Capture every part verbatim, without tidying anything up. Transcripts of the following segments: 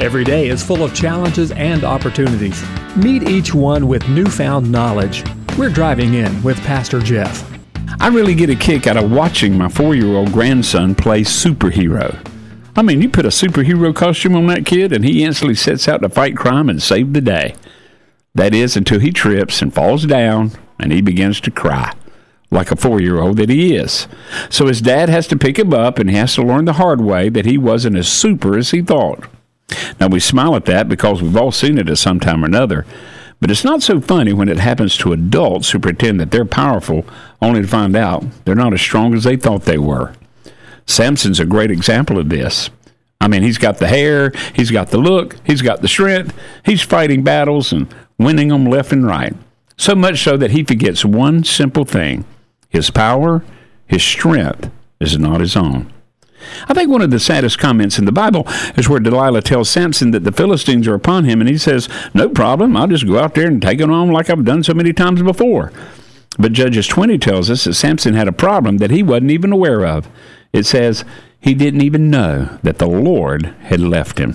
Every day is full of challenges and opportunities. Meet each one with newfound knowledge. We're Driving In with Pastor Jeff. I really get a kick out of watching my four-year-old grandson play superhero. I mean, you put a superhero costume on that kid and he instantly sets out to fight crime and save the day. That is, until he trips and falls down and he begins to cry, like a four-year-old that he is. So his dad has to pick him up and he has to learn the hard way that he wasn't as super as he thought. Now, we smile at that because we've all seen it at some time or another, but it's not so funny when it happens to adults who pretend that they're powerful only to find out they're not as strong as they thought they were. Samson's a great example of this. I mean, he's got the hair, he's got the look, he's got the strength, he's fighting battles and winning them left and right. So much so that he forgets one simple thing. His power, his strength is not his own. I think one of the saddest comments in the Bible is where Delilah tells Samson that the Philistines are upon him, and he says, no problem, I'll just go out there and take it on like I've done so many times before. But Judges twenty tells us that Samson had a problem that he wasn't even aware of. It says he didn't even know that the Lord had left him.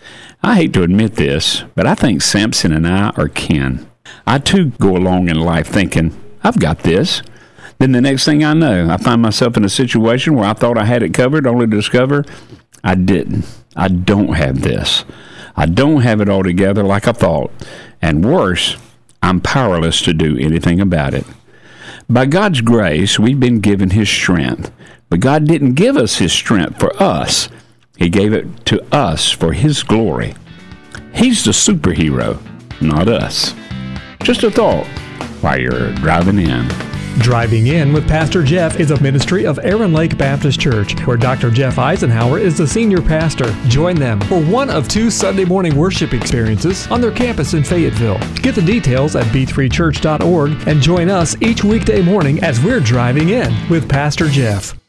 I hate to admit this, but I think Samson and I are kin. I too go along in life thinking, I've got this. Then the next thing I know, I find myself in a situation where I thought I had it covered, only to discover I didn't. I don't have this. I don't have it all together like I thought. And worse, I'm powerless to do anything about it. By God's grace, we've been given His strength. But God didn't give us His strength for us. He gave it to us for His glory. He's the superhero, not us. Just a thought while you're driving in. Driving In with Pastor Jeff is a ministry of Aaron Lake Baptist Church, where Doctor Jeff Eisenhower is the senior pastor. Join them for one of two Sunday morning worship experiences on their campus in Fayetteville. Get the details at b three church dot org and join us each weekday morning as we're driving in with Pastor Jeff.